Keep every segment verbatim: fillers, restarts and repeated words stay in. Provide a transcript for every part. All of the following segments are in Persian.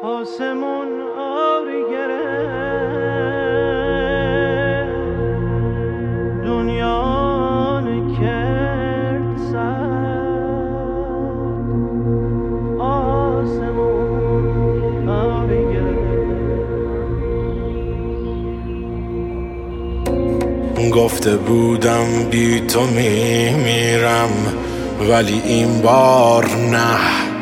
آسمون آری گرفت، دنیا نکرد سر. آسمون آری گرفت. گفته بودم بی تو میمیرم، ولی این بار نه.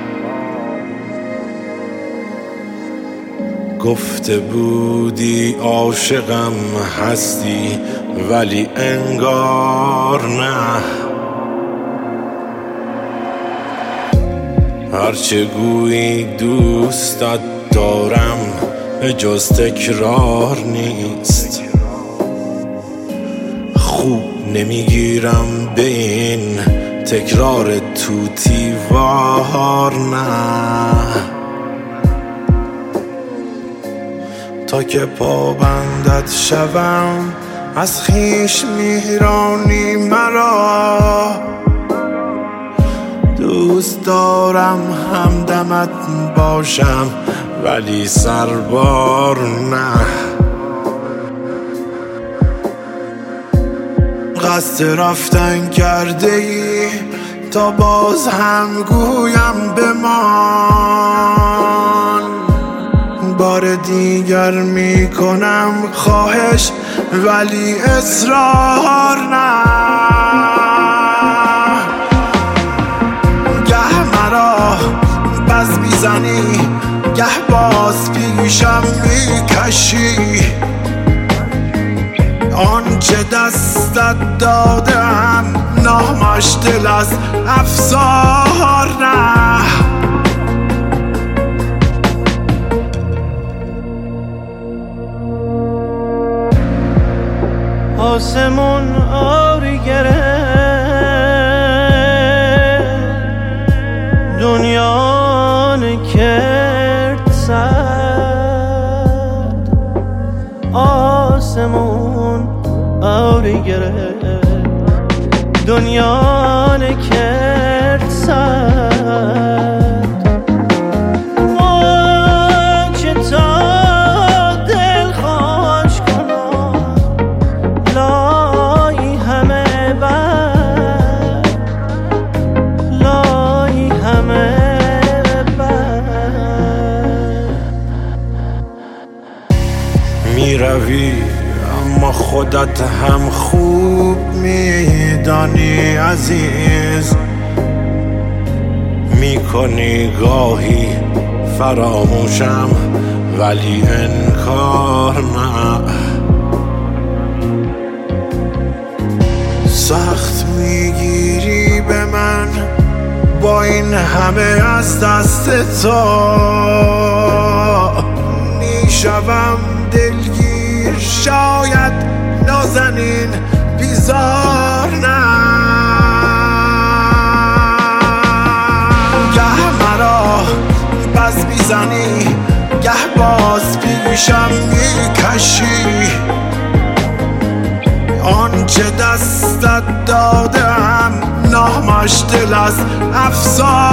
گفته بودی عاشقم هستی، ولی انگار نه. هرچه گویی دوستت دارم جز تکرار نیست. خوب نمیگیرم به این تکرار توتی وار نه. تا که پابندت شوم از خویش میرانی مرا. دوست دارم همدمت باشم ولی سربار نه. قصد رفتن کرده ای تا باز هم گویم بمان. بار دیگر میکنم خواهش ولی اصرار نه. گه مرا بز میزنی گه باز پیشم میکشی. آنچه دستت دادم نامش دل از افسار نه. آسمون آری گرفت، دنیا نکرد سرد. آسمون آری گرفت، دنیا نکرد سرد. می روی اما خودت هم خوب میدانی عزیز. می کنی گاهی فراموشم ولی انکار نه. سخت میگیری به من با این همه از دست تو. میشوم دلگیر شاید نازنین بیزار نه. گه مرا بز میزنی گه باز پیشم میکشی. آنچه دستت دادم نامش دل از افسار